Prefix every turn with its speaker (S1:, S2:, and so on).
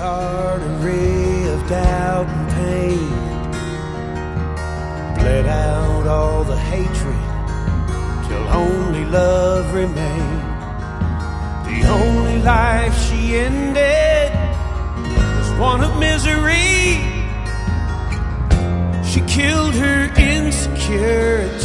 S1: artery of doubt and pain, bled out all the hatred till only love remained. The only life she ended was one of misery. She killed her insecurity